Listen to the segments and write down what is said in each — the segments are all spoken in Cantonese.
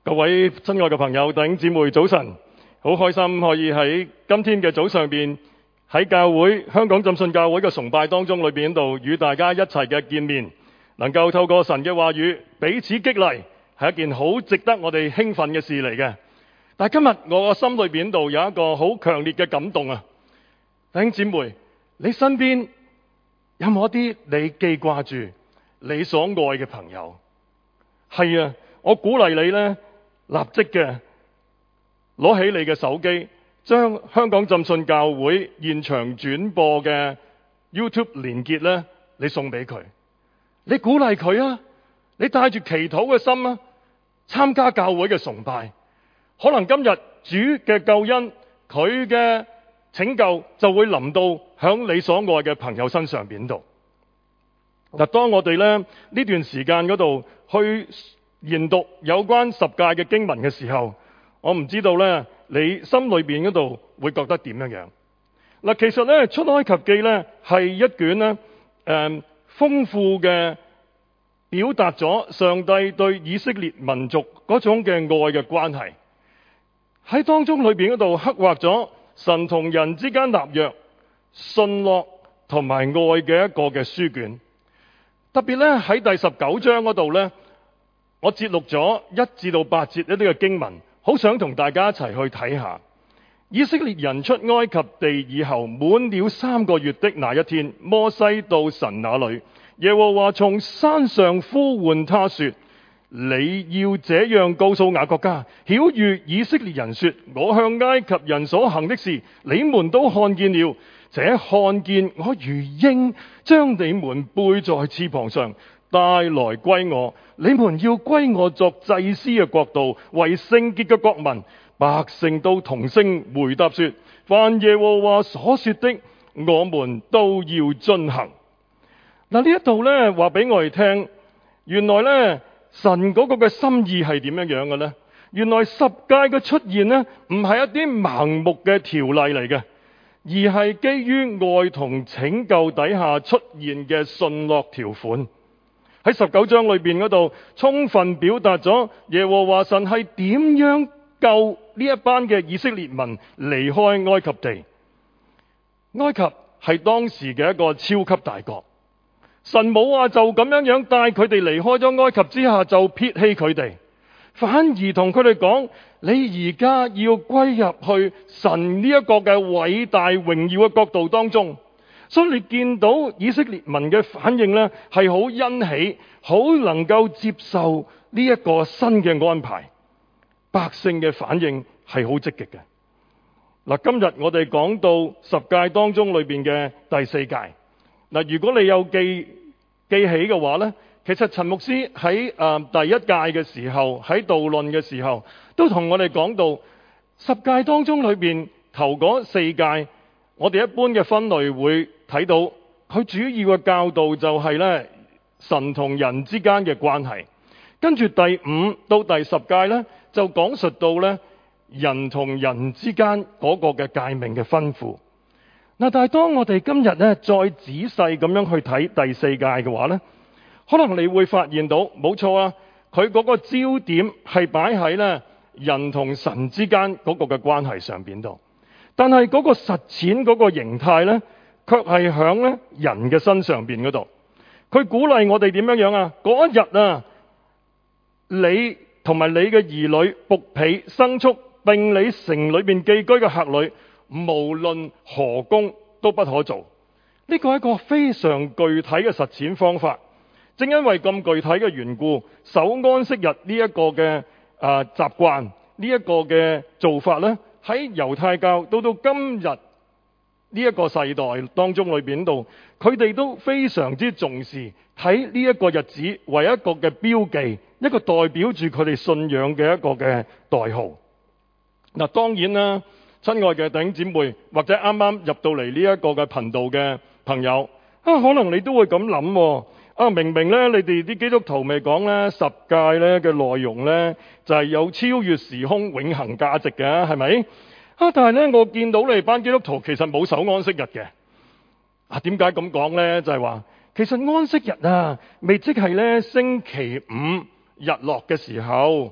各位親愛嘅朋友、弟兄姊妹，早晨！好開心可以喺今天嘅早上邊喺教會香港浸信教會嘅崇拜當中裏邊度與大家一齊嘅見面，能夠透過神嘅話語彼此激勵，係一件好值得我哋興奮嘅事嚟嘅。但係今日我個心裏邊度有一個好強烈嘅感動啊！弟兄姊妹，你身邊有冇一啲你記掛住你所愛嘅朋友？係啊，我鼓勵你呢，立即嘅攞起你嘅手機，將香港浸信教會現場轉播嘅 YouTube 連結呢，你送俾佢，你鼓勵佢啊，你帶住祈禱嘅心啊，參加教會嘅崇拜。可能今日主嘅救恩，佢嘅拯救就會臨到響你所愛嘅朋友身上邊度。嗱，當我哋呢段時間嗰度去研讀有關十誡嘅經文嘅時候，我唔知道你心裏邊嗰度會覺得點樣樣？嗱，其實出埃及記係一卷豐富嘅表達咗上帝對以色列民族嗰種嘅愛嘅關係，喺當中裏邊嗰度刻畫咗神同人之間立約、信諾同埋愛嘅一個嘅書卷。特別喺第19章嗰度我節錄咗1至到8節一啲嘅經文，好想同大家一齊去睇下。以色列人出埃及地以後，滿了3個月的那一天，摩西到神那裏，耶和華從山上呼喚他說：你要這樣告訴雅各家，曉諭以色列人說，我向埃及人所行的事，你們都看見了。這看見我如鷹將你們背在翅膀上帶來歸我，你們要歸我作祭司嘅國度，為聖潔嘅國民。百姓都同聲回答說：凡耶和華所說的，我們都要遵行。嗱，呢一度話俾我哋聽，原來神嗰個嘅心意係點樣樣嘅呢？原來十誡嘅出現唔係一啲盲目嘅條例嚟嘅，而係基於愛同拯救底下出現嘅信諾條款。喺19章裏邊嗰度，充分表達咗耶和華神係點樣救呢一班嘅以色列民離開埃及地。埃及係當時嘅一個超級大國，神冇話就咁樣帶佢哋離開咗埃及之下就撇棄佢哋，反而同佢哋講：你而家要歸入去神呢一個嘅偉大榮耀嘅國度當中。所以你見到以色列民嘅反應係好欣喜，好能夠接受呢一個新嘅安排。百姓嘅反應係好積極嘅。嗱，今日我哋講到十誡當中裏邊嘅第4誡。嗱，如果你有記起嘅話其實陳牧師喺第1誡嘅時候，喺導論嘅時候，都同我哋講到十誡當中裏邊頭嗰4誡，我哋一般嘅分類會睇到佢主要嘅教導就係神同人之間嘅關係。跟住第5到第10誡就講述到人同人之間嗰個嘅誡命嘅吩咐。嗱，但係當我哋今日再仔細咁樣去睇第4誡嘅話可能你會發現到冇錯啊，佢嗰個焦點係擺喺人同神之間嗰個嘅關係上邊度，但係嗰個實踐嗰個形態卻係響人嘅身上邊嗰度。佢鼓勵我哋點樣樣啊？嗰一日你同埋你嘅兒女、僕婢、牲畜，並你城裏邊寄居嘅客旅，無論何工都不可做。呢個係一個非常具體嘅實踐方法。正因為咁具體嘅緣故，守安息日呢一個嘅習慣，呢一個嘅做法喺猶太教到今日呢一個世代當中裏邊度，佢哋都非常之重視，睇呢一個日子為一個嘅標記，一個代表住佢哋信仰嘅一個嘅代號。嗱，當然啦，親愛嘅弟兄姊妹，或者啱啱入到嚟呢一個嘅頻道嘅朋友可能你都會咁諗明明你哋啲基督徒未講十誡嘅內容就係有超越時空永恆價值嘅，係咪？但係我見到你哋班基督徒其實冇守安息日嘅。點解咁講呢？就係話其實安息日未即係星期5日落嘅時候，到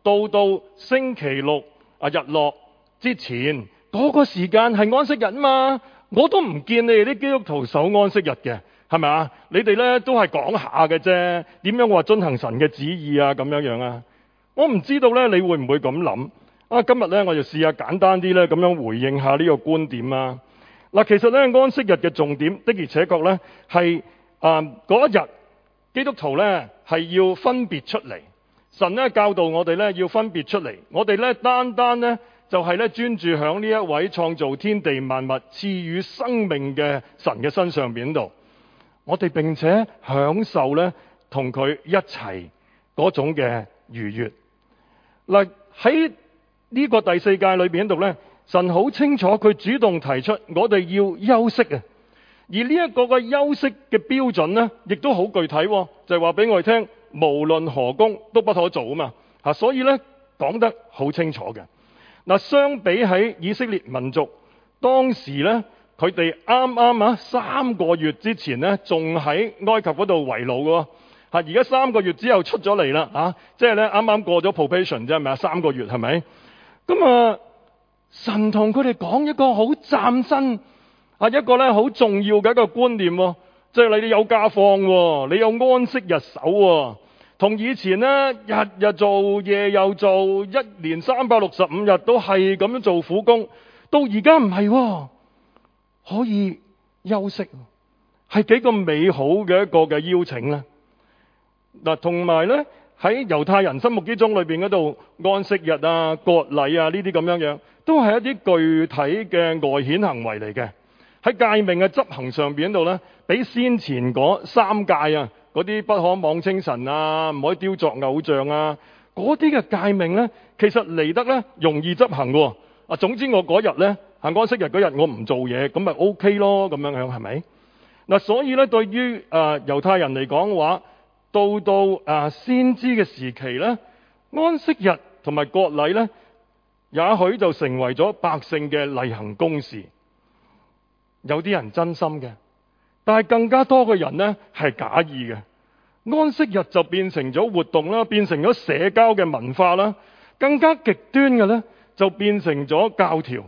到星期六日落之前嗰個時間係安息日嘛，我都唔見你哋啲基督徒守安息日嘅，係咪啊？你哋咧都係講下嘅啫，點樣話遵行神嘅旨意啊咁樣樣啊？我唔知道咧，你會唔會咁諗啊？今日咧我就試下簡單啲咧咁樣回應下呢個觀點啊。嗱，其實咧安息日嘅重點的而且確咧係嗰一日基督徒咧係要分別出嚟。神咧教導我哋咧要分別出嚟，我哋咧單單咧就係咧專注響呢一位創造天地萬物、賜予生命嘅神嘅身上邊度，我哋並且享受咧同佢一齊嗰種嘅愉悅。嗱，喺呢個第四誡裏邊度咧，神好清楚佢主動提出我哋要休息啊，而呢一個嘅休息嘅標準咧，亦都好具體，就係話俾我哋聽。無論何工都不可做啊嘛，所以咧講得好清楚嘅。嗱，相比喺以色列民族當時咧，佢哋啱啱3個月之前咧，仲喺埃及嗰度為奴嘅，而家3個月之後出咗嚟啦，即係咧啱啱過咗 probation 啫，係咪啊？3個月係咪？咁神同佢哋講一個好嶄新一個咧好重要嘅一個觀念。即係你哋有假放喎，你有安息日守喎，同以前呢，日日做夜又做，一年365日都係咁樣做苦工，到而家唔係，可以休息，係幾個美好嘅一個嘅邀請呢。嗱，同埋呢，喺猶太人心目之中裏邊嗰度，安息日啊、割禮啊呢啲咁樣樣，都係一啲具體嘅外顯行為嚟嘅。喺誡命嘅執行上邊度咧，比先前嗰3誡啊，嗰啲不可妄稱神啊，唔可以雕琢偶像啊，嗰啲嘅誡命咧，其實嚟得咧容易執行嘅。總之我嗰日咧，安息日嗰日我唔做嘢，咁咪 OK 咯，咁樣樣係咪？嗱，所以咧對於猶太人嚟講嘅話，到先知嘅時期咧，安息日同埋割禮咧，也許就成為咗百姓嘅例行公事。有啲人真心嘅，但係更加多嘅人呢係假意嘅。安息日就變成咗活動啦，變成咗社交嘅文化啦。更加極端嘅呢，就變成咗教條，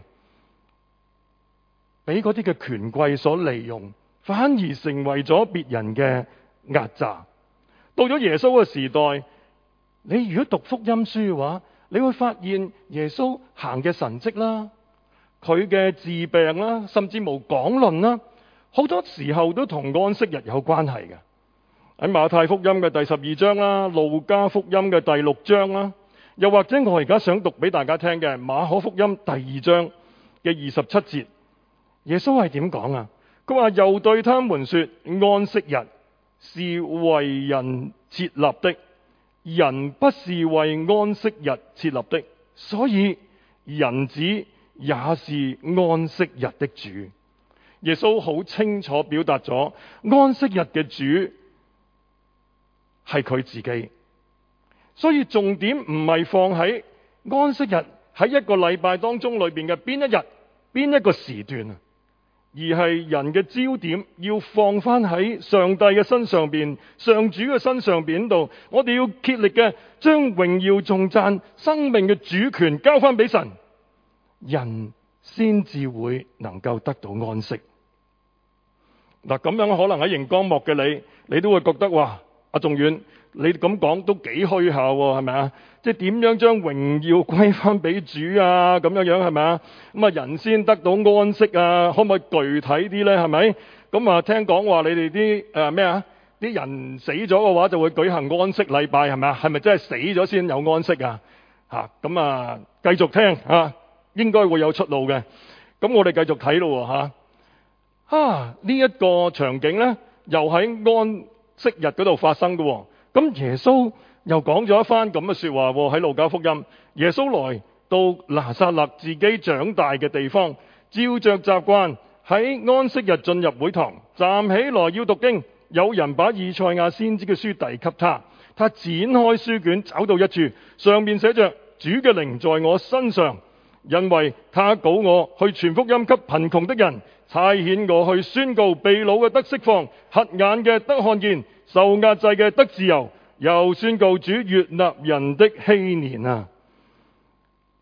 俾嗰啲嘅權貴所利用，反而成為咗別人嘅壓榨。到咗耶穌嘅時代，你如果讀福音書嘅話，你會發現耶穌行嘅神蹟啦，佢嘅治病啦，甚至無講論啦，好多時候都同安息日有關係嘅。喺馬太福音嘅第12章啦，路加福音嘅第6章啦，又或者我而家想讀俾大家聽嘅馬可福音第2章嘅27節，耶穌係點講啊？佢話又對他們說，安息日是為人設立的，人不是為安息日設立的，所以人子也是安息日的主。耶穌好清楚表達咗安息日嘅主係佢自己，所以重點唔係放喺安息日喺一個禮拜當中裏邊嘅邊一日邊一個時段，而係人嘅焦點要放翻喺上帝嘅身上邊，上主嘅身上邊度。我哋要竭力嘅將榮耀頌讚生命嘅主權交翻俾神，人先至會能夠得到安息。嗱，咁樣可能喺熒光幕嘅你都會覺得哇，阿仲遠，你咁講都幾虛下喎，係咪啊？即係點樣將榮耀歸翻俾主啊？咁樣樣係咪啊？咁啊，人先得到安息啊？可唔可以具體啲咧？係咪？咁啊，聽講話你哋啲咩啊？啲人死咗嘅話就會舉行安息禮拜，係咪啊？係咪真係死咗先有安息啊？咁啊，繼續聽應該會有出路嘅。咁我哋繼續睇咯呢一個場景咧，又喺安息日嗰度發生嘅。咁耶穌又講咗一番咁嘅說話喺路加福音。耶穌來到拿撒勒自己長大嘅地方，照着習慣喺安息日進入會堂，站起來要讀經。有人把以賽亞先知嘅書遞給他，他展開書卷，找到一處，上面寫着：主嘅靈在我身上，因為他膏我去傳福音給貧窮的人，差遣我去宣告被擄嘅得釋放，瞎眼嘅得看見，受壓制嘅得自由，又宣告主悅納人的禧年啊！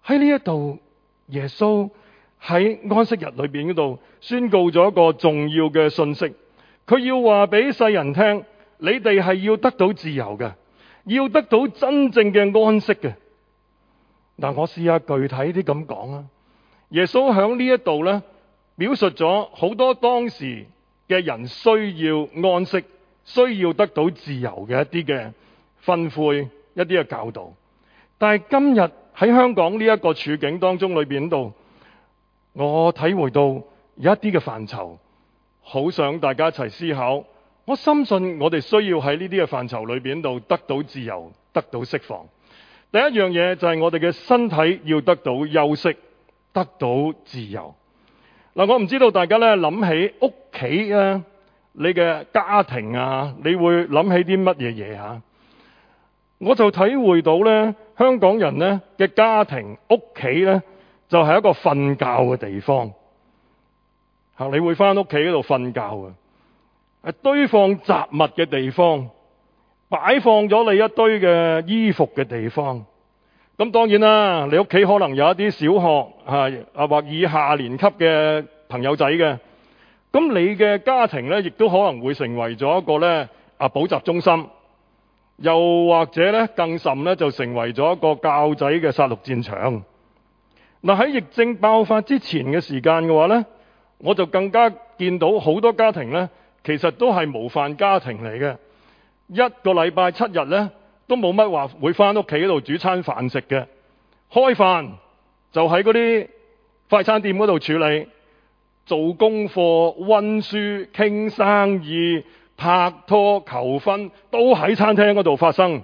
喺呢一度，耶穌喺安息日裏邊嗰度宣告咗一個重要嘅信息，佢要話俾世人聽，你哋係要得到自由嘅，要得到真正嘅安息嘅。嗱，我試下具體啲咁講啊。耶穌喺呢一度咧，表述咗好多當時嘅人需要安息、需要得到自由嘅一啲嘅吩咐、一啲嘅教導。但係今日喺香港呢一個處境當中裏邊度，我體會到有一啲嘅範疇，好想大家一齊思考。我深信我哋需要喺呢啲嘅範疇裏邊度得到自由、得到釋放。第一樣嘢就係我哋嘅身體要得到休息、得到自由。嗱，我唔知道大家咧諗起屋企啊，你嘅家庭啊，你會諗起啲乜嘢嘢啊？我就體會到咧，香港人咧嘅家庭屋企咧就係一個瞓覺嘅地方。嚇，你會返屋企嗰度瞓覺嘅，係堆放雜物嘅地方，擺放咗你一堆嘅衣服嘅地方。咁當然啦，你屋企可能有一啲小學或以下年級嘅朋友仔嘅，咁你嘅家庭咧亦都可能會成為咗一個咧補習中心，又或者咧更甚咧就成為咗一個教仔嘅殺戮戰場。嗱，喺疫症爆發之前嘅時間嘅話咧，我就更加見到好多家庭咧，其實都係模範家庭嚟嘅。一個禮拜7日咧，都冇乜話會返屋企嗰度煮餐飯食嘅。開飯就喺嗰啲快餐店嗰度處理，做功課、溫書、傾生意、拍拖、求婚，都喺餐廳嗰度發生。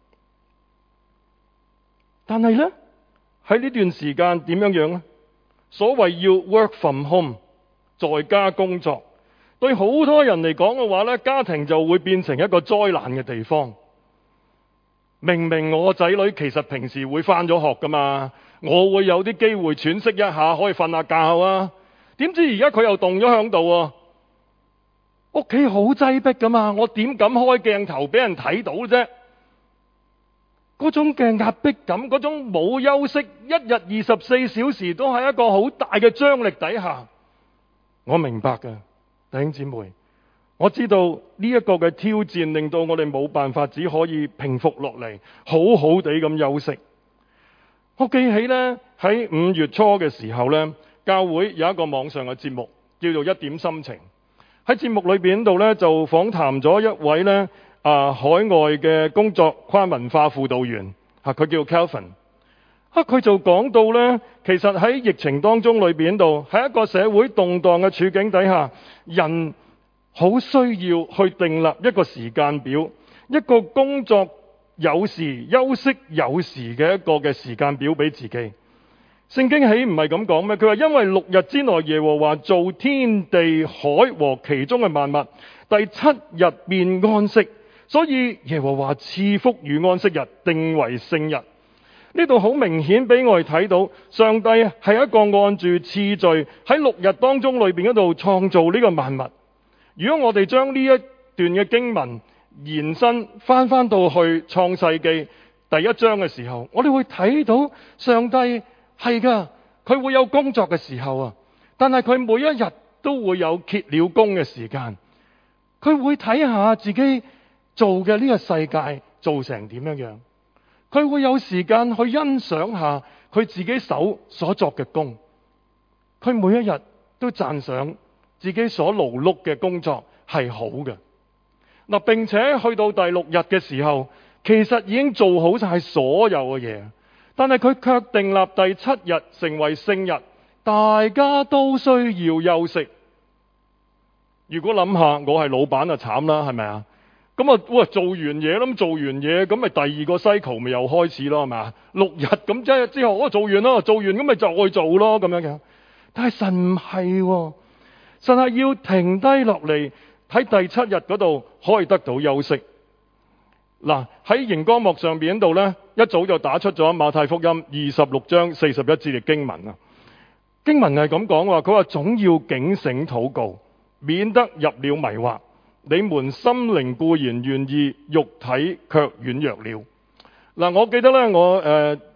但係咧，喺呢段時間點樣樣咧？所謂要 work from home， 在家工作，對好多人嚟講嘅話咧，家庭就會變成一個災難嘅地方。明明我仔女其實平時會返咗學噶嘛，我會有啲機會喘息一下，可以瞓下覺啊。點知而家佢又凍咗響度喎，屋企好擠迫噶嘛，我點敢開鏡頭俾人睇到啫？嗰種嘅壓迫感，嗰種冇休息，一日24小時都係一個好大嘅張力底下。我明白嘅，弟兄姊妹，我知道呢一個嘅挑戰令到我哋冇辦法，只可以平復落嚟，好好地咁休息。我記起呢，喺5月初嘅時候呢，教會有一個網上嘅節目叫做《一點心情》。喺節目裏邊度呢，就訪談咗一位呢海外嘅工作跨文化輔導員，佢叫 Kelvin。佢就講到呢，其實喺疫情當中裏邊度，喺一個社會動盪嘅處境底下，人好需要去訂立一個時間表，一個工作有時、休息有時嘅一個嘅時間表俾自己。聖經豈唔係咁講咩？佢話因為6日之內耶和華造天地海和其中嘅萬物，第7日便安息，所以耶和華賜福與安息日，定為聖日。呢度好明顯俾我哋睇到，上帝係一個按住次序喺6日當中裏邊嗰度創造呢個萬物。如果我哋將呢一段嘅經文延伸翻到去創世記第1章嘅時候，我哋會睇到上帝係噶，佢會有工作嘅時候啊，但係佢每一日都會有歇了工嘅時間。佢會睇下自己做嘅呢個世界做成點樣樣，佢會有時間去欣賞下佢自己手所作嘅工。佢每一日都讚賞自己所勞碌嘅工作係好嘅。嗱，並且去到第6日嘅時候，其實已經做好晒所有嘅嘢，但係佢卻訂立第7日成為聖日，大家都需要休息。如果諗下，我係老闆就慘啦，係咪啊？咁啊，哇，做完嘢啦，咁做完嘢，咁咪第2個 cycle 咪又開始咯，係咪啊？6日咁即係之後，我做完咯，做完咁咪就去做咯，咁樣樣。但係神唔係喎，神係要停低落嚟喺第7日嗰度可以得到休息。嗱，喺熒光幕上邊度呢，一早就打出咗馬太福音26章41節嘅經文啊。經文係咁講話，佢話總要警醒禱告，免得入了迷惑。你們心靈固然願意，肉體卻軟弱了。嗱，我記得呢，我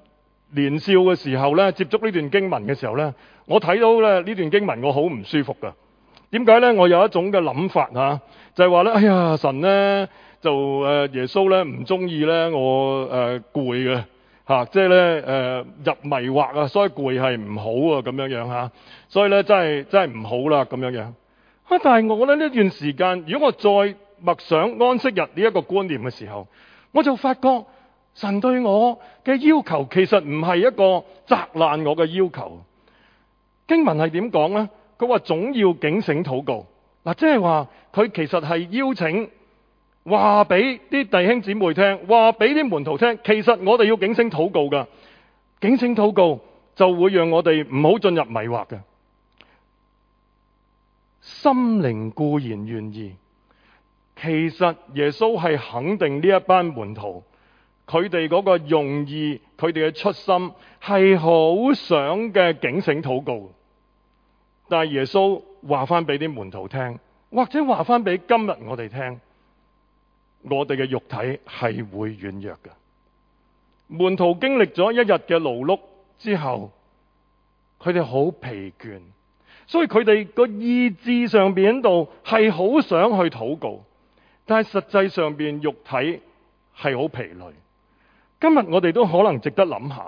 年少嘅時候咧，接觸呢段經文嘅時候咧，我睇到咧呢段經文我好唔舒服噶。點解咧？我有一種嘅諗法嚇，就係話咧，哎呀，神咧就耶穌咧唔中意咧我攰嘅嚇，即係咧入迷惑啊，所以攰係唔好啊咁樣樣嚇，所以咧真係唔好啦咁樣樣。啊！但係我覺得呢段時間，如果我再默想安息日呢一個觀念嘅時候，我就發覺神對我嘅要求其實唔係一個責難我嘅要求。經文係點講呢？佢話總要警醒禱告。嗱，即係話佢其實係邀請話俾啲弟兄姊妹聽，話俾啲門徒聽，其實我哋要警醒禱告噶。警醒禱告就會讓我哋唔好進入迷惑嘅。心靈固然願意，其實耶穌係肯定呢一班門徒，佢哋嗰個用意，佢哋嘅出心係好想嘅警醒禱告。但係耶穌話翻俾啲門徒聽，或者話翻俾今日我哋聽，我哋嘅肉體係會軟弱嘅。門徒經歷咗一日嘅勞碌之後，佢哋好疲倦，所以佢哋個意志上邊度係好想去禱告，但係實際上邊肉體係好疲累。今日我哋都可能值得諗下，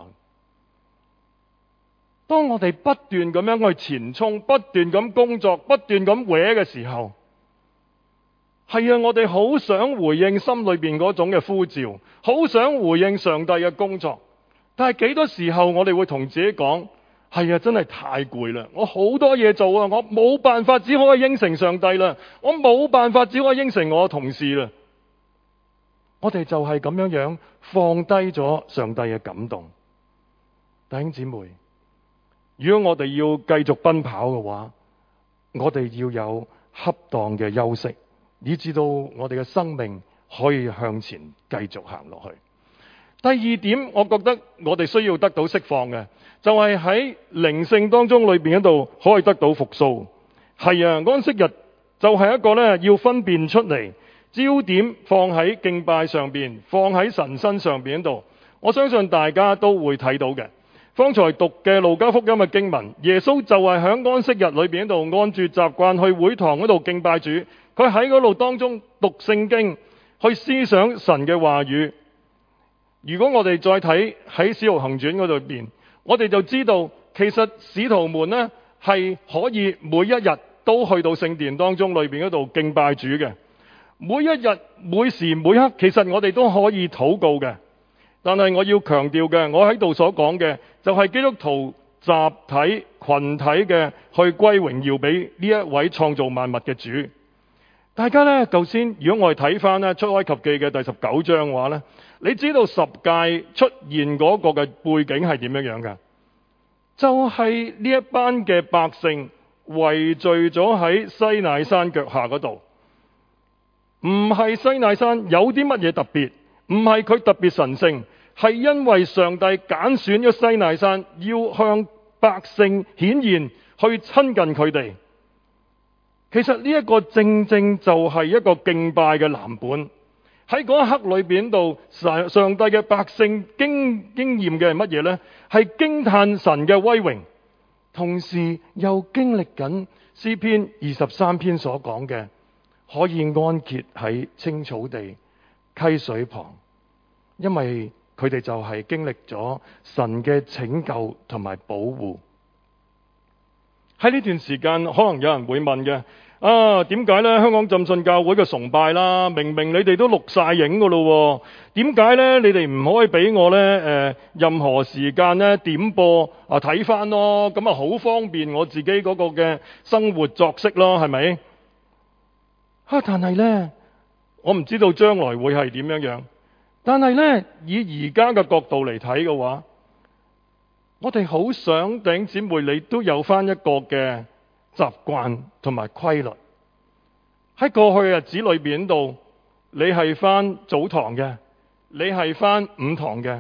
當我哋不斷咁樣去前衝，不斷咁工作，不斷咁搲嘅時候，係啊，我哋好想回應心裏邊嗰種嘅呼召，好想回應上帝嘅工作，但係幾多時候我哋會同自己講，係啊，真係太攰啦，我好多嘢做啊，我冇辦法，只可以應承上帝啦，我冇辦法，只可以應承我嘅同事啦。我哋就係咁樣樣放低咗上帝嘅感動。弟兄姊妹，如果我哋要繼續奔跑嘅話，我哋要有恰當嘅休息，以至到我哋嘅生命可以向前繼續行落去。第二點，我覺得我哋需要得到釋放嘅，就係喺靈性當中裏邊嗰度可以得到復甦。係啊，安息日就係一個咧要分辨出嚟，焦點放喺敬拜上邊，放喺神身上邊度。我相信大家都會睇到嘅。方才讀嘅路加福音嘅經文，耶穌就係喺安息日裏邊度按住習慣去會堂嗰度敬拜主。佢喺嗰度當中讀聖經，去思想神嘅話語。如果我哋再睇喺使徒行傳嗰度邊，我哋就知道其實使徒們呢係可以每一日都去到聖殿當中裏邊嗰度敬拜主嘅。每一日每時每刻，其實我哋都可以禱告嘅。但係我要強調嘅，我喺度所講嘅就係基督徒集體群體嘅去歸榮耀俾呢一位創造萬物嘅主。大家呢，頭先如果我哋睇翻呢出埃及記嘅第19章嘅話呢，你知道十誡出現嗰個嘅背景係點樣樣嘅？就係呢一班嘅百姓圍聚咗喺西乃山腳下嗰度。唔係西乃山有啲乜嘢特別，唔係佢特別神聖，係因為上帝揀選咗西乃山，要向百姓顯現，去親近佢哋。其實呢一個正正就係一個敬拜嘅藍本。喺嗰一刻裏邊度，上帝嘅百姓經驗嘅係乜嘢呢？係驚嘆神嘅威榮，同時又經歷緊詩篇23篇所講嘅，可以安歇喺青草地、溪水旁，因為佢哋就係經歷咗神嘅拯救同埋保護。喺呢段時間，可能有人會問嘅，點解呢？香港浸信教會嘅崇拜啦，明明你哋都錄晒影噶咯，點解呢？你哋唔可以俾我呢？任何時間呢點播睇翻咯，咁啊好方便我自己嗰個嘅生活作息咯，係咪？但係呢，我唔知道將來會係點樣樣。但係呢，以而家嘅角度嚟睇嘅話，我哋好想弟兄姊妹你都有翻一個嘅習慣同埋規律。喺過去嘅日子裏邊度，你係翻早堂嘅，你係翻午堂嘅，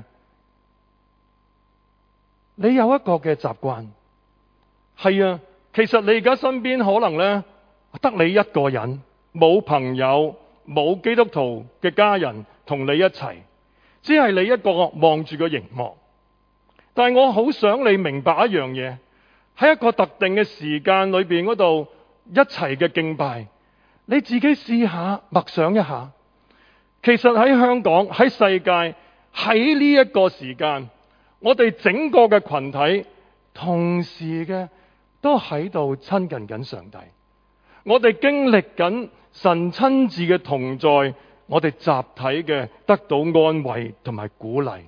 你有一個嘅習慣。係啊，其實你而家身邊可能呢，得你一個人，冇朋友，冇基督徒嘅家人同你一齊，只係你一個望住個熒幕。 但係我好想你明白一樣嘢，喺一個特定嘅時間裏邊嗰度一齊嘅敬拜，你自己試下默想一下，其實喺香港、喺世界、喺呢一個時間，我哋整個嘅群體同時嘅都喺度親近緊上帝，我哋經歷緊神親自嘅同在，我哋集體嘅得到安慰同埋鼓勵，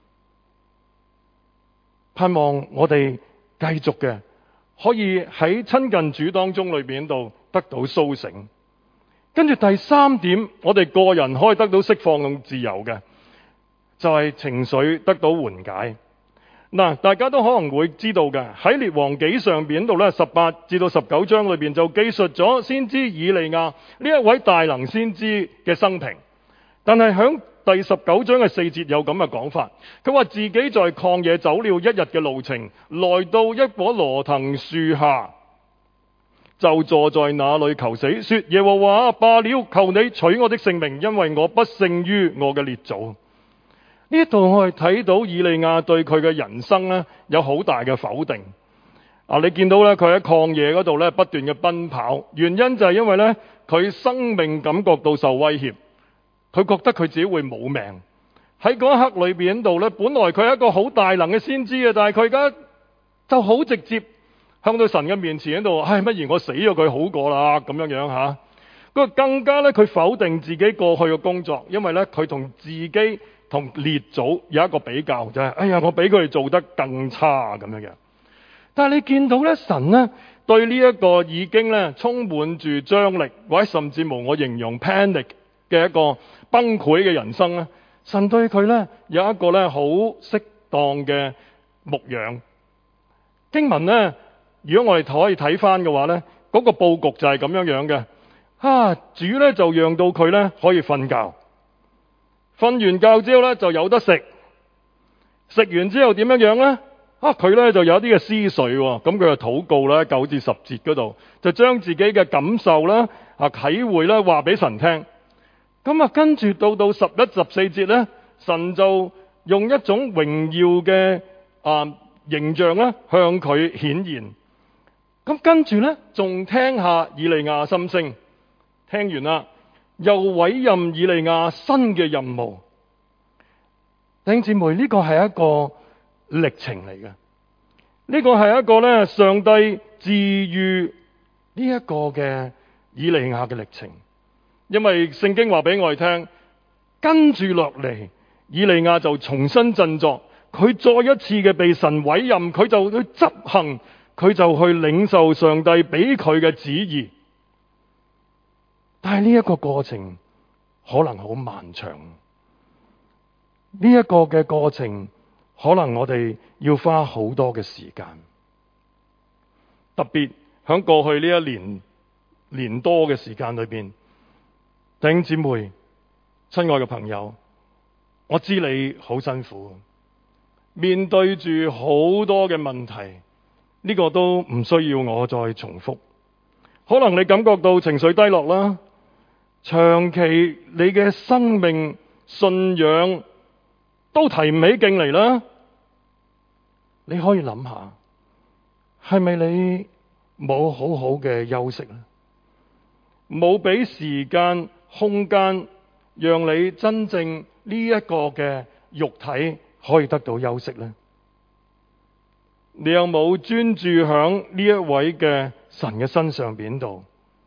盼望我哋繼續嘅可以喺親近主當中裏邊度得到甦醒。跟住第三點，我哋個人可以得到釋放同自由嘅，就係情緒得到緩解。嗱，大家都可能會知道嘅，喺列王紀上邊度咧，18至到19章裏邊就記述咗先知以利亞呢一位大能先知嘅生平。但係響第19章嘅4節有咁嘅講法，佢話自己在曠野走了一日嘅路程，來到一棵羅藤樹下，就坐在那裏求死，說：耶和華罷了，求你取我的性命，因為我不勝於我嘅列祖。呢度我哋睇到以利亞對佢嘅人生呢有好大嘅否定。你見到呢，佢喺曠野嗰度呢不斷嘅奔跑，原因就係因為呢，佢生命感覺到受威脅，佢覺得佢自己會冇命。喺嗰一刻裏邊度呢，本來佢係一個好大能嘅先知嘅，但係佢而家就好直接向到神嘅面前喺度，不如我死咗佢好過啦，咁樣吓。佢更加呢，佢否定自己過去嘅工作，因為呢，佢同自己同列祖有一個比較，就係我比佢哋做得更差咁樣。但係你見到咧，神呢對呢一個已經咧充滿住張力，或者甚至乎我形容 panic 嘅一個崩潰嘅人生咧，神對佢咧有一個咧好適當嘅牧養。經文咧，如果我哋可以睇翻嘅話咧，嗰個佈局就係咁樣嘅。主咧就讓到佢咧可以瞓覺。瞓完覺之後咧就有得食，食完之後點樣呢？佢咧就有一啲嘅思緒，咁佢就禱告啦，9至10節嗰度就將自己嘅感受啦、體會啦話俾神聽。咁跟住到11、14節咧，神就用一種榮耀嘅形象咧向佢顯現。咁跟住咧仲聽下以利亞心聲，聽完啦。又委任以利亞新嘅任務。弟兄姊妹，呢個係一個歷程嚟嘅，呢個係一個咧上帝治癒呢一個嘅以利亞嘅歷程。因為聖經話俾我哋聽，跟住落嚟以利亞就重新振作，佢再一次嘅被神委任，佢就去執行，佢就去領受上帝俾佢嘅旨意。但係呢一個過程可能好漫長，呢一個嘅過程可能我哋要花好多嘅時間，特別響過去呢一年多嘅時間裏邊，弟兄姊妹、親愛嘅朋友，我知你好辛苦，面對住好多嘅問題，呢個都唔需要我再重複。可能你感覺到情緒低落啦，長期你嘅生命信仰都提唔起勁嚟啦，你可以諗下，係咪你冇好好嘅休息咧？冇俾時間空間讓你真正呢一個嘅肉體可以得到休息咧？你有冇專注響呢一位嘅神嘅身上邊度？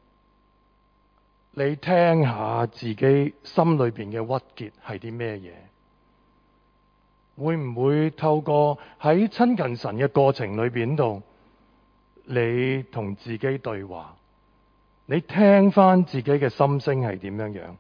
你聽下自己心裏邊嘅鬱結係啲咩嘢？會唔會透過喺親近神嘅過程裏邊度，你同自己對話，你聽翻自己嘅心聲係點樣樣？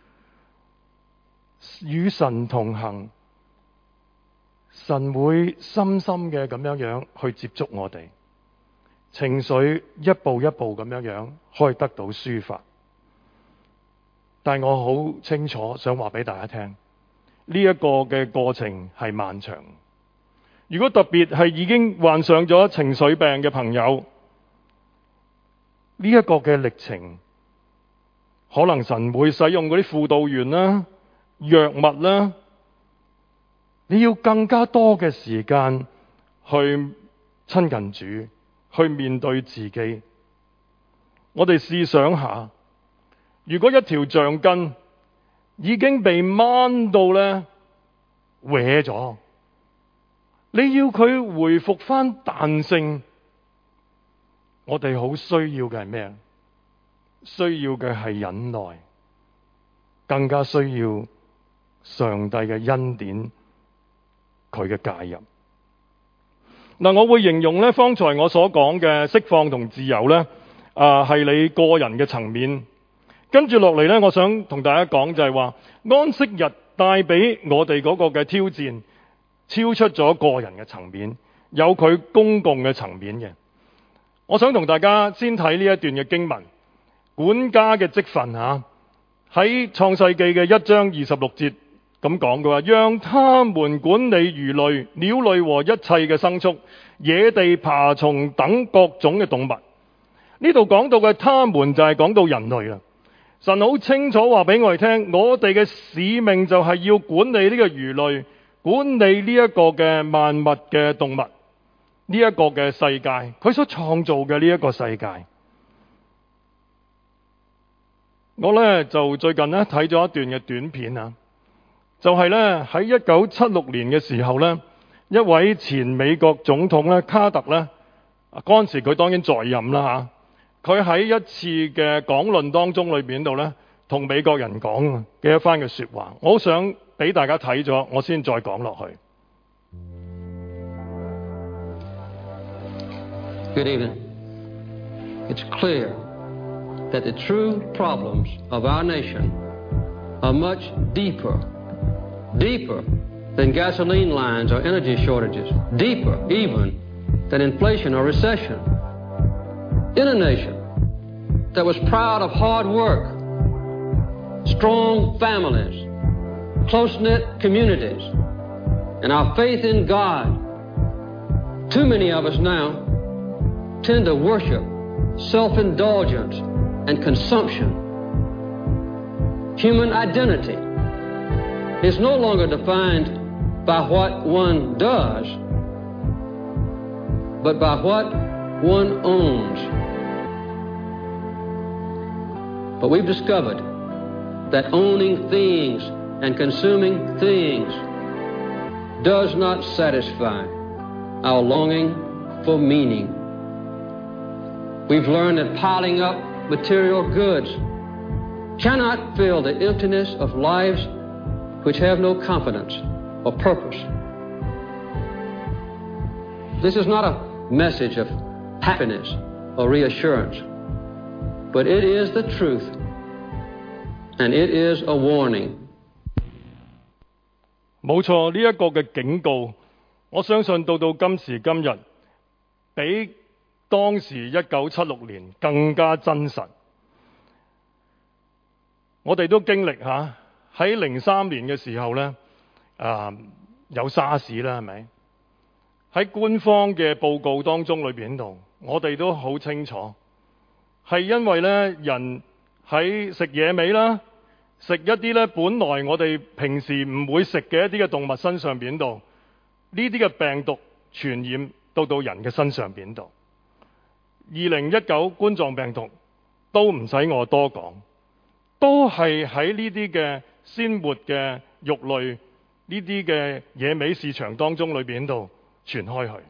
與神同行，神會深深嘅咁樣樣去接觸我哋，情緒一步一步咁樣樣可以得到抒發。但係我好清楚想話俾大家聽，呢一個嘅過程係漫長。如果特別係已經患上咗情緒病嘅朋友，呢一個嘅歷程，可能神會使用嗰啲輔導員啦、藥物啦，你要更加多嘅時間去親近主，去面對自己。我哋試想下，如果一條橡筋已經被掹到咧歪咗，你要佢回復翻彈性，我哋好需要嘅係咩？需要嘅係忍耐，更加需要上帝嘅恩典，佢嘅介入。嗱，我會形容咧，方才我所講嘅釋放同自由咧，係你個人嘅層面。跟住落嚟咧，我想同大家講就係話，安息日帶俾我哋嗰個嘅挑戰，超出咗個人嘅層面，有佢公共嘅層面嘅。我想同大家先睇呢一段嘅經文，管家嘅職分喺創世記嘅1章26節咁講嘅話，讓他們管理魚類、鳥類和一切嘅牲畜、野地爬蟲等各種嘅動物。呢度講到嘅他們就係講到人類啦。神好清楚話俾我哋聽，我哋嘅使命就係要管理呢個魚類，管理呢一個嘅萬物嘅動物，呢一個嘅世界，佢所創造嘅呢一個世界。我呢就最近呢睇咗一段嘅短片啊，就係呢喺1976年嘅時候呢，一位前美國總統呢卡特呢，嗰陣時佢當然在任啦佢喺一次嘅講論當中裏邊度呢，同美國人講嘅一番嘅說話，我好想俾大家睇咗，我先再講落去。 Good evening. It's clear that the true problems of our nation are much deeper than gasoline lines or energy shortages, deeper even than inflation or recession. In a nation that was proud of hard work, strong families, close-knit communities, and our faith in God, too many of us now tend to worship self-indulgence and consumption. Human identity is no longer defined by what one does, but by what one owns. But we've discovered that owning things and consuming things does not satisfy our longing for meaning. We've learned that piling up material goods cannot fill the emptiness of lives which have no confidence or purpose. This is not a message of happiness or reassurance, but it is the truth, and it is a warning. 冇錯，呢一個嘅警告，我相信到今時今日，比當時1976年更加真實。我哋都經歷喺03年嘅時候呢，有沙士啦，係咪？喺官方嘅報告當中裏邊度，我哋都好清楚，係因為呢人喺食野味啦，食一啲呢本來我哋平時唔會食嘅一啲嘅動物身上邊度，呢啲嘅病毒傳染到人嘅身上邊度。2019冠狀病毒都唔使我多講，都係喺呢啲嘅鮮活嘅肉類呢啲嘅野味市場當中裏邊度傳開去，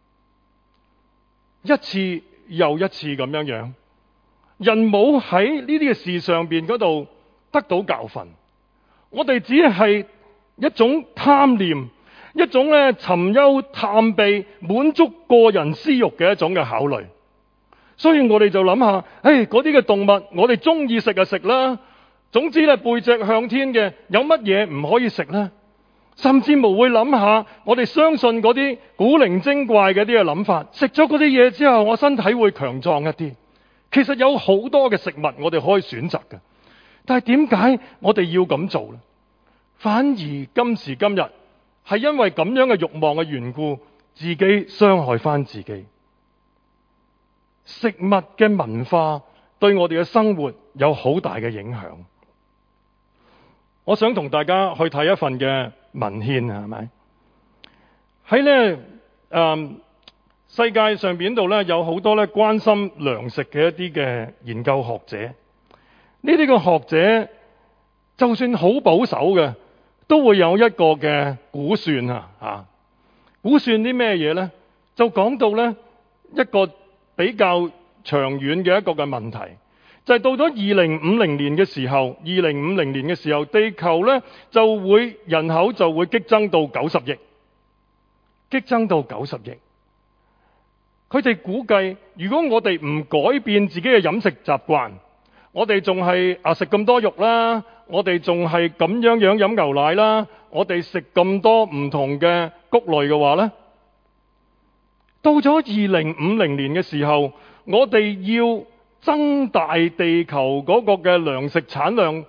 一次又一次咁樣樣，人冇喺呢啲嘅事上邊嗰度得到教訓，我哋只係一種貪念，一種咧尋幽探秘、滿足個人私欲嘅一種嘅考慮。所以我哋就諗下，嗰啲嘅動物我哋中意食就食啦，總之咧背脊向天嘅有乜嘢唔可以食呢？甚至無會諗下，我哋相信嗰啲古靈精怪嘅啲嘅諗法，食咗嗰啲嘢之後，我身體會強壯一啲。其實有好多嘅食物我哋可以選擇嘅，但係點解我哋要咁做呢？反而今時今日係因為咁樣嘅慾望嘅緣故，自己傷害翻自己。食物嘅文化對我哋嘅生活有好大嘅影響。我想同大家去睇一份嘅文獻，係咪？喺呢世界上邊度咧有好多咧關心糧食嘅一啲嘅研究學者，呢啲嘅學者就算好保守嘅，都會有一個嘅估算估算啲咩嘢呢？就講到呢一個比較長遠嘅一個嘅問題，就係到咗2050年嘅時候，2050年嘅時候，地球呢就會人口就會激增到90億，激增到90億。佢哋估計，如果我哋唔改變自己嘅飲食習慣，我哋仲係食咁多肉啦，我哋仲係咁樣飲牛奶啦，我哋食咁多唔同嘅穀類嘅話呢，到咗2050年嘅時候，我哋要增大地球嗰個嘅糧食產量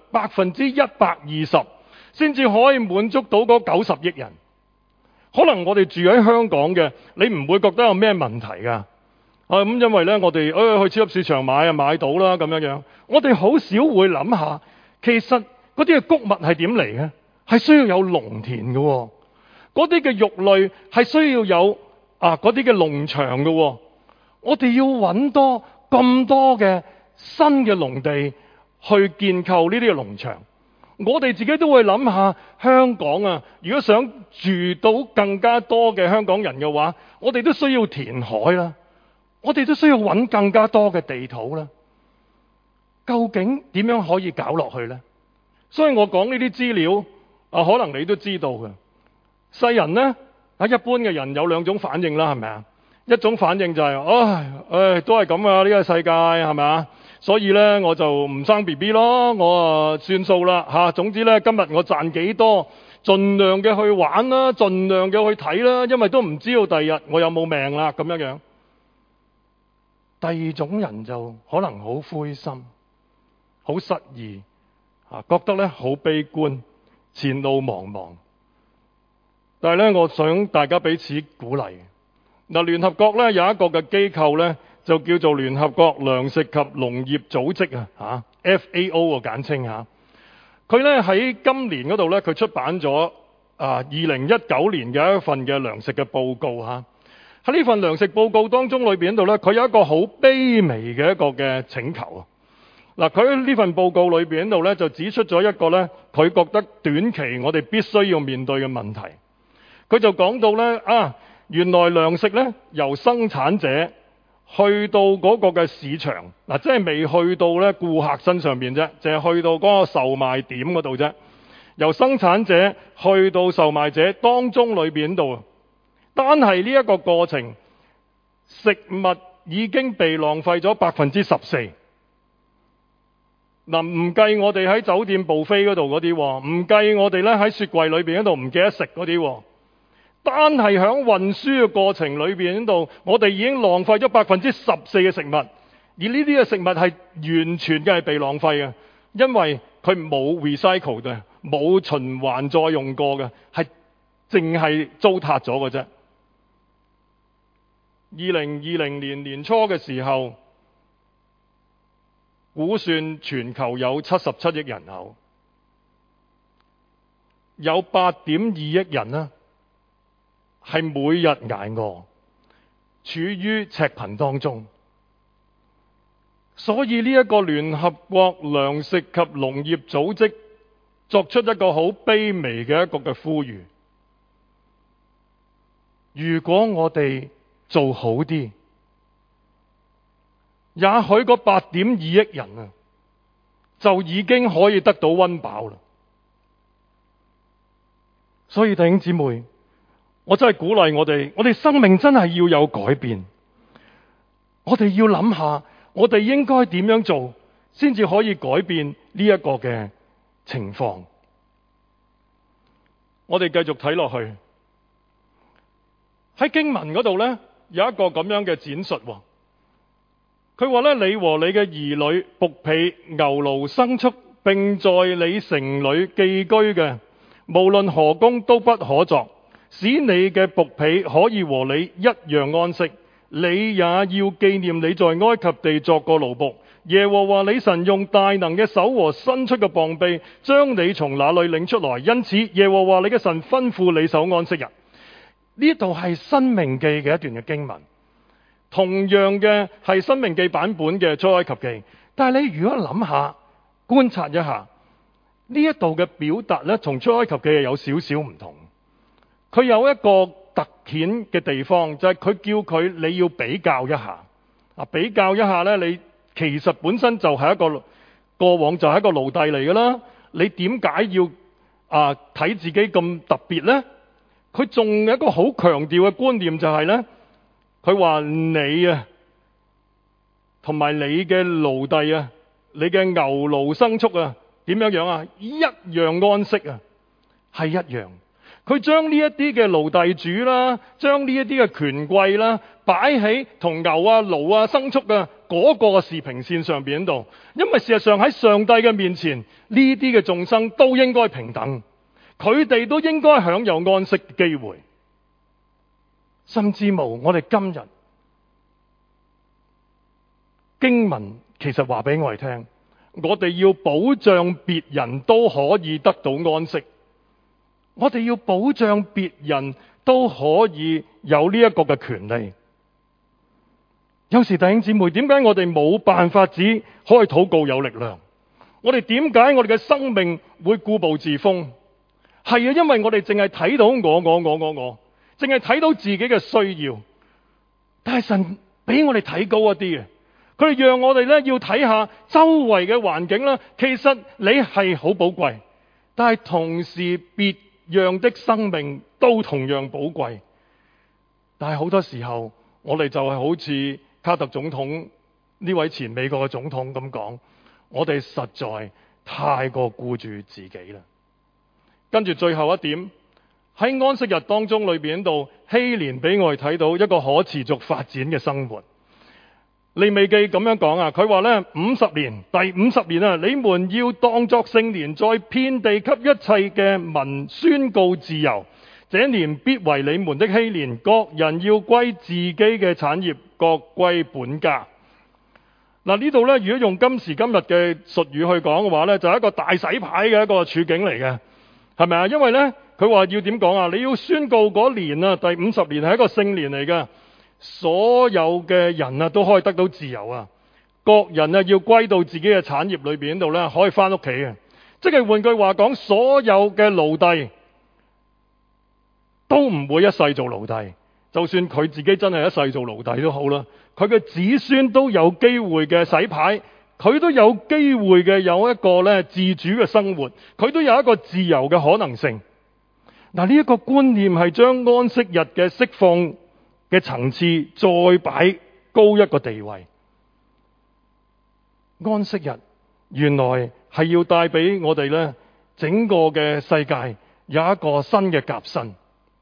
120%，先至可以滿足到嗰90億人。可能我哋住喺香港嘅，你唔會覺得有咩問題㗎。咁因為呢，我哋去超級市場買到啦咁樣。我哋好少會諗下，其實嗰啲嘅穀物係點嚟嘅？係需要有農田嘅，嗰啲嘅肉類係需要有嗰啲嘅農場嘅。我哋要揾咁多嘅新嘅農地去建構呢啲嘅農場。我哋自己都會諗下，香港如果想住到更加多嘅香港人嘅話，我哋都需要填海啦，我哋都需要揾更加多嘅地土啦。究竟點樣可以搞落去呢？所以我講呢啲資料可能你都知道嘅。世人呢，一般嘅人有兩種反應啦，係咪啊？一種反應就係，都係咁啊，呢個世界係咪啊？所以呢，我就唔生 BB 咯，我算數啦。總之呢，今日我賺幾多，盡量嘅去玩啦，盡量嘅去睇啦，因為都唔知道第二日我有冇命啦咁樣。第二種人就可能好灰心，好失意，覺得呢好悲觀，前路茫茫。但係呢，我想大家彼此鼓勵。聯合國呢有一個嘅機構呢，就叫做聯合國糧食及農業組織FAO 簡稱佢呢喺今年嗰度呢，佢出版咗2019年嘅一份嘅糧食嘅報告喺呢份糧食報告當中裏邊度呢，佢有一個好卑微嘅一個嘅請求佢喺呢份報告裏邊度呢，就指出咗一個呢，佢覺得短期我哋必須要面對嘅問題。佢就講到呢原來糧食呢，由生產者去到嗰個嘅市場即係未去到呢顧客身上邊啫，淨係去到嗰個售賣點嗰度啫。由生產者去到售賣者當中裏邊度，單係呢一個過程，食物已經被浪費咗14%。唔計我哋喺酒店buffet嗰度嗰啲，唔計我哋呢喺雪櫃裏邊嗰度唔記得食嗰啲。單係響運輸嘅過程裏邊度，我哋已經浪費咗14%嘅食物，而呢啲嘅食物係完全嘅係被浪費嘅，因為佢冇 recycle 嘅，冇循環再用過嘅，係淨係糟蹋咗嘅啫。2020年年初嘅時候，估算全球有77億人口，有8.2億人係每日捱餓，處於赤貧當中。所以呢一個聯合國糧食及農業組織作出一個好卑微嘅一個嘅呼籲。如果我哋做好啲，也許嗰8.2億人就已經可以得到溫飽啦。所以弟兄姊妹，我真係鼓勵我哋生命真係要有改變。我哋要諗下，我哋應該點樣做，先至可以改變呢一個嘅情況。我哋繼續睇落去，喺經文嗰度呢，有一個咁樣嘅展述。佢話呢，你和你嘅兒女、僕婢、牛驢、牲畜，並在你城裏寄居嘅，無論何工都不可作，使你嘅僕婢可以和你一樣安息。你也要紀念你在埃及地作過奴僕，耶和華你神用大能嘅手和伸出嘅膀臂將你從那裏領出來。因此耶和華你嘅神吩咐你守安息日。 呢度係《申命記》嘅一段嘅經文，同樣嘅係《申命記》版本嘅《出埃及記》，但係你如果諗下、觀察一下呢一度嘅表達咧，同《出埃及記》係有少少唔同。佢有一個突顯嘅地方，就係佢叫佢你要比較一下啊，比較一下咧，你其實本身就係一個過往就係一個奴隸嚟㗎啦，你點解要睇自己咁特別呢？佢仲有一個好強調嘅觀念就係呢，佢話你啊，同埋你嘅奴隸啊，你嘅牛驢牲畜啊，點樣啊？一樣安息啊，係一樣。佢將呢一啲嘅奴隸主啦，將呢一啲嘅權貴啦，擺喺同牛啊、驢啊、牲畜啊嗰個視平線上邊度，因為事實上喺上帝嘅面前，呢啲嘅眾生都應該平等，佢哋都應該享有安息嘅機會，甚至無我哋今日經文其實話俾我哋聽，我哋要保障別人都可以得到安息。我哋要保障別人都可以有呢一個嘅權利。有時弟兄姊妹，點解我哋冇辦法只可以禱告有力量？我哋點解我哋嘅生命會固步自封？係啊，因為我哋淨係睇到我，淨係睇到自己嘅需要。但係神俾我哋睇高一啲嘅，佢哋讓我哋咧要睇下周圍嘅環境啦。其實你係好寶貴，但係同時別樣的生命都同樣寶貴，但係好多時候我哋就係好似卡特總統呢位前美國嘅總統咁講，我哋實在太過顧住自己啦。跟住最後一點，喺安息日當中裏邊度，希連俾我哋睇到一個可持續發展嘅生活。利未記咁樣講啊，佢話呢，50年，第50年啊，你們要當作聖年，在遍地給一切嘅民宣告自由。這年必為你們的禧年，各人要歸自己嘅產業，各歸本家。嗱，呢度呢，如果用今時今日嘅術語去講嘅話呢，就係一個大洗牌嘅一個處境嚟嘅，係咪啊？因為呢，佢話要點講啊？你要宣告嗰年啊，第50年係一個聖年嚟嘅。所有嘅人啊都可以得到自由啊，各人啊要歸到自己嘅產業裏邊度咧，可以翻屋企嘅。即係換句話講，所有嘅奴隸都唔會一世做奴隸，就算佢自己真係一世做奴隸都好啦，佢嘅子孫都有機會嘅洗牌，佢都有機會嘅有一個咧自主嘅生活，佢都有一個自由嘅可能性。嗱，呢一個觀念係將安息日嘅釋放嘅層次再擺高一個地位。安息日原來係要帶俾我哋呢整個嘅世界有一個新嘅革新。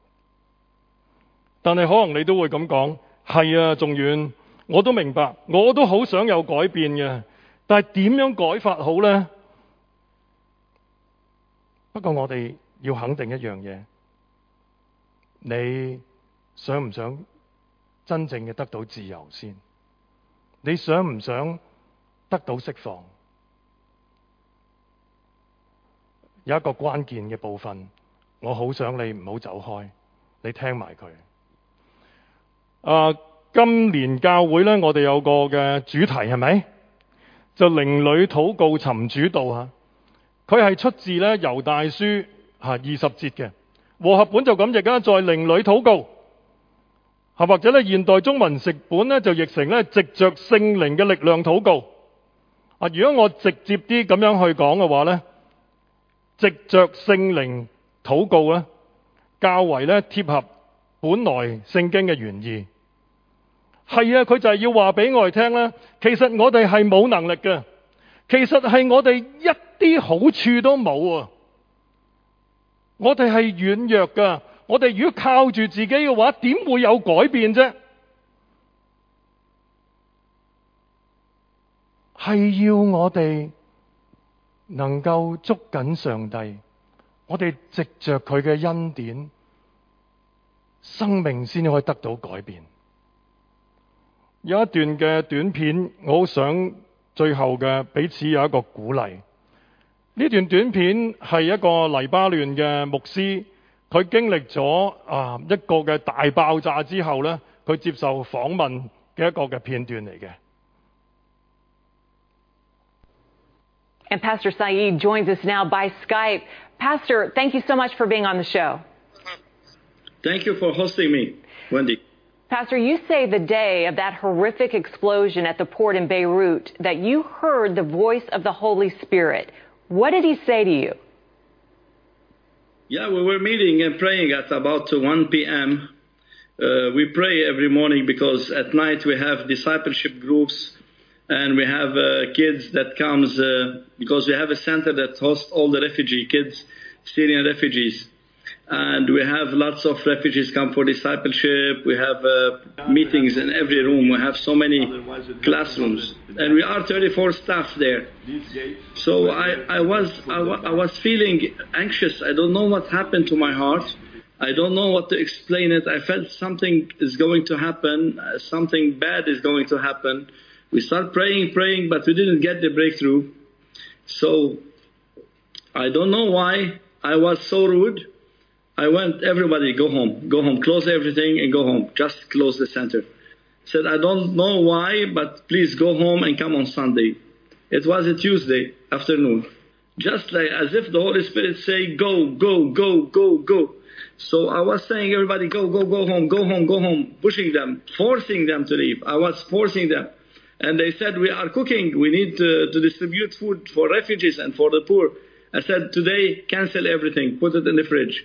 但係可能你都會咁講，係啊，仲遠，我都明白，我都好想有改變嘅，但係點樣改法好呢？不過我哋要肯定一樣嘢，你想唔想真正嘅得到自由先？你想唔想得到釋放？有一個關鍵嘅部分，我好想你唔好走開，你聽埋佢。今年教會呢，我哋有個嘅主題係咪？就靈裡禱告尋主道啊！佢係出自呢猶大書20節嘅和合本就咁譯啦，在靈裡禱告。或者咧，現代中文譯本咧就譯成咧，藉着聖靈嘅力量禱告。如果我直接啲咁樣去講嘅話咧，藉着聖靈禱告咧，較為咧貼合本來聖經嘅原意。係啊，佢就係要話俾我哋聽咧，其實我哋係冇能力嘅，其實係我哋一啲好處都冇啊，我哋係軟弱噶。我哋如果靠住自己嘅話，點會有改變啫？係要我哋能夠捉緊上帝，我哋藉着佢嘅恩典，生命先可以得到改變。有一段嘅短片，我好想最後嘅彼此有一個鼓勵。呢段短片係一個黎巴嫩嘅牧師。 佢經歷咗一個嘅大爆炸之後呢，佢接受訪問嘅一個嘅片段嚟嘅。 And Pastor Saeed joins us now by Skype. Pastor, thank you so much for being on the show. Thank you for hosting me, Wendy. Pastor, you say the day of that horrific explosion at the port in Beirut that you heard the voice of the Holy Spirit. What did he say to you? Yeah, we were meeting and praying at about 1 p.m. We pray every morning because at night we have discipleship groups and we have kids that comes because we have a center that hosts all the refugee kids, Syrian refugees. And we have lots of refugees come for discipleship. We have meetings in every room. We have so many classrooms. And we are 34 staff there. So I was feeling anxious. I don't know what happened to my heart. I don't know what to explain it. I felt something is going to happen. Something bad is going to happen. We start praying, but we didn't get the breakthrough. So I don't know why I was so rude. I went, everybody go home, close everything and go home. Just close the center. Said, I don't know why, but please go home and come on Sunday. It was a Tuesday afternoon. Just like as if the Holy Spirit say, go. So I was saying, everybody go home, pushing them, forcing them to leave. I was forcing them. And they said, we are cooking. We need to distribute food for refugees and for the poor. I said, today, cancel everything. Put it in the fridge.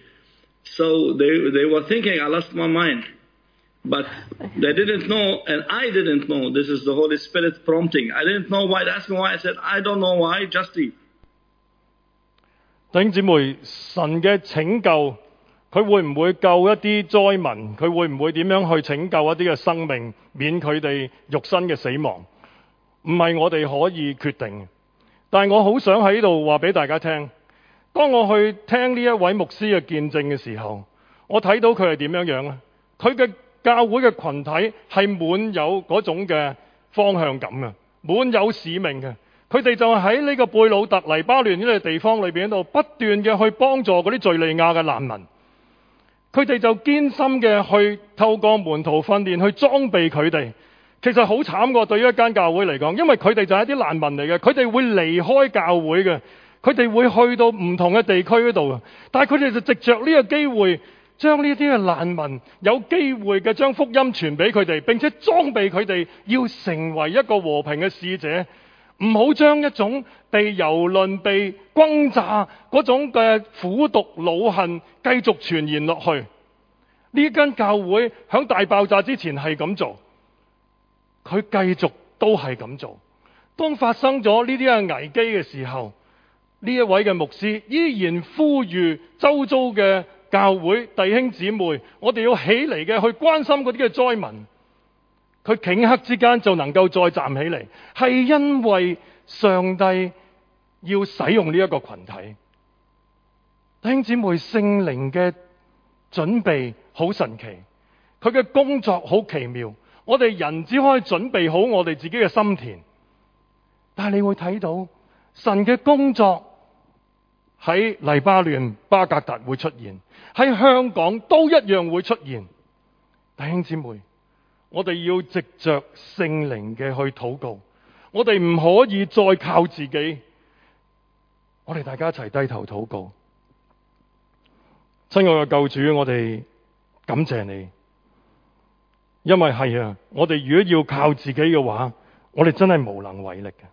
So they were thinking I lost my mind. But they didn't know, and I didn't know. This is the Holy Spirit prompting. I didn't know why. They asked me why. I said, I don't know why. Just leave. 弟兄姊妹，神嘅拯救，佢會唔會救一啲災民？佢會唔會點樣去拯救一啲嘅生命，免佢哋肉身嘅死亡？唔係我哋可以決定嘅。但係我好想喺度話俾大家聽，當我去聽呢一位牧師嘅見證嘅時候，我睇到佢係點樣樣咧？佢嘅教會嘅群體係滿有嗰種嘅方向感嘅，滿有使命嘅。佢哋就喺呢個貝魯特黎巴嫩呢個地方裏邊度不斷嘅去幫助嗰啲敍利亞嘅難民。佢哋就堅心嘅去透過門徒訓練去裝備佢哋。其實好慘喎，對於一間教會嚟講，因為佢哋就係一啲難民嚟嘅，佢哋會離開教會嘅，佢哋會去到唔同嘅地區嗰度。但係佢哋就藉着呢個機會，將呢啲嘅難民有機會嘅將福音傳俾佢哋，並且裝備佢哋要成為一個和平嘅使者。唔好將一種被蹂躪、被轟炸嗰種嘅苦毒惱恨繼續傳言落去。呢間教會響大爆炸之前係咁做，佢繼續都係咁做。當發生咗呢啲嘅危機嘅時候，呢一位嘅牧師依然呼籲周遭嘅教會弟兄姊妹，我哋要起嚟嘅去關心嗰啲嘅災民。佢頃刻之間就能夠再站起嚟，係因為上帝要使用呢一個群體。弟兄姊妹，聖靈嘅準備好神奇，佢嘅工作好奇妙。我哋人只可以準備好我哋自己嘅心田，但係你會睇到神嘅工作喺黎巴嫩、巴格達會出現，喺香港都一樣會出現。弟兄姊妹，我哋要藉着聖靈嘅去禱告，我哋唔可以再靠自己。我哋大家一齊低頭禱告。親愛嘅救主，我哋感謝你，因為係啊，我哋如果要靠自己嘅話，我哋真係無能為力嘅。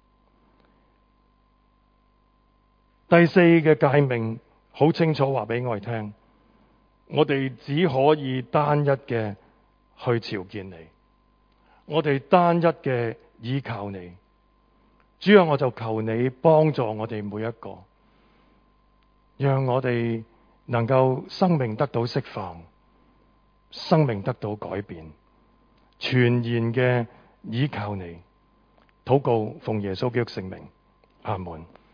第四嘅誡命好清楚話俾我哋聽，我哋只可以單一嘅去朝見你，我哋單一嘅依靠你。主啊，我就求你幫助我哋每一個，讓我哋能夠生命得到釋放，生命得到改變，全然嘅依靠你。禱告奉耶穌基督聖名，阿門。